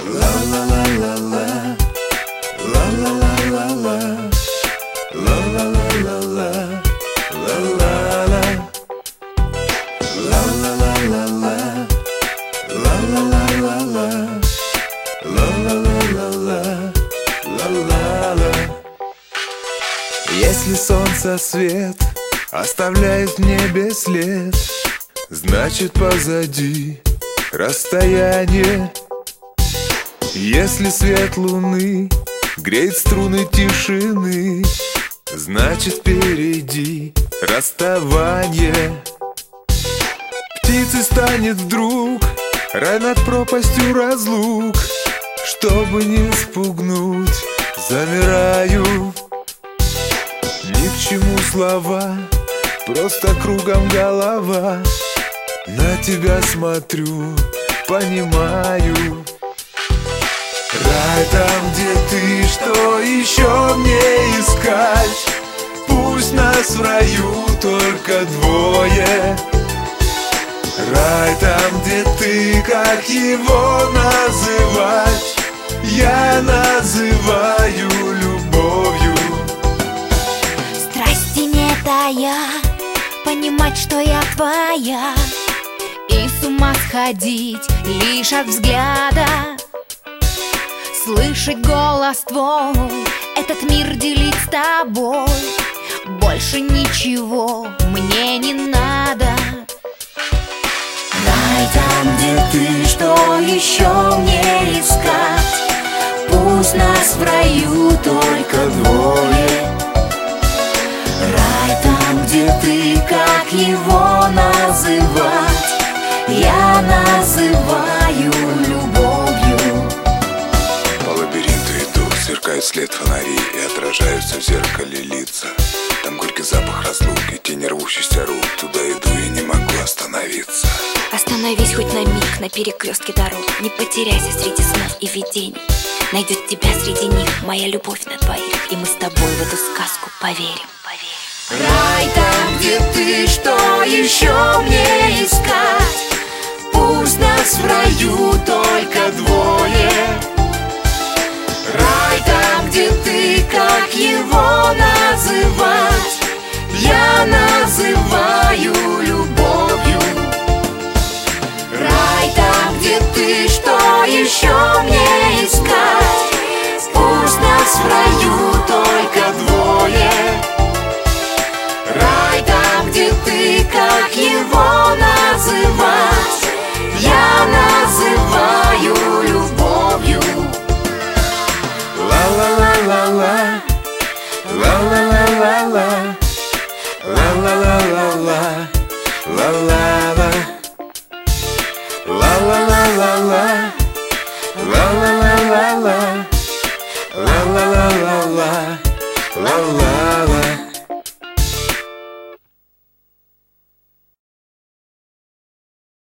La la la la la, la la la la la, la la la la la, la la la, la la la la la, la la la la la, la la la la la, la la. Если солнце свет оставляет в небе след, значит позади расстояние. Если свет луны греет струны тишины, значит впереди расставание. Птицей станет вдруг рай над пропастью разлук. Чтобы не спугнуть, замираю. Ни к чему слова, просто кругом голова. На тебя смотрю, понимаю. Рай там, где ты, что еще мне искать? Пусть нас в раю только двое. Рай там, где ты, как его называть? Я называю любовью. Страсти не тая, понимать, что я твоя, и с ума сходить лишь от взгляда. Слышать голос твой, этот мир делить с тобой. Больше ничего мне не надо. Рай там, где ты, что еще мне искать? Пусть нас в раю только двое. Рай там, где ты, как его называть? Я называю любовью. По лабиринту иду, сверкает след фонарей и отражаются в зеркале лица. Там горький запах разлуки, тень рвущихся рук. Туда иду и не могу остановиться. Остановись хоть на миг на перекрестке дорог. Не потеряйся среди снов и видений. Найдет тебя среди них моя любовь на двоих, и мы с тобой в эту сказку поверим. Рай там, где ты, что еще мне искать? Пусть нас в раю только двое. Рай там, где ты, как его называть? Я называю любовью. Рай там, где ты, что еще мне искать? Пусть нас в раю только двое. Рай там, где ты, как его называть? Я называю любовью. Ла-ла-ла-ла-ла, ла-ла-ла-ла-ла, ла-ла-ла-ла-ла, ла-ла-ла, ла-ла-ла-ла-ла, ла-ла-ла-ла-ла, ла-ла-ла-ла-ла, ла-ла.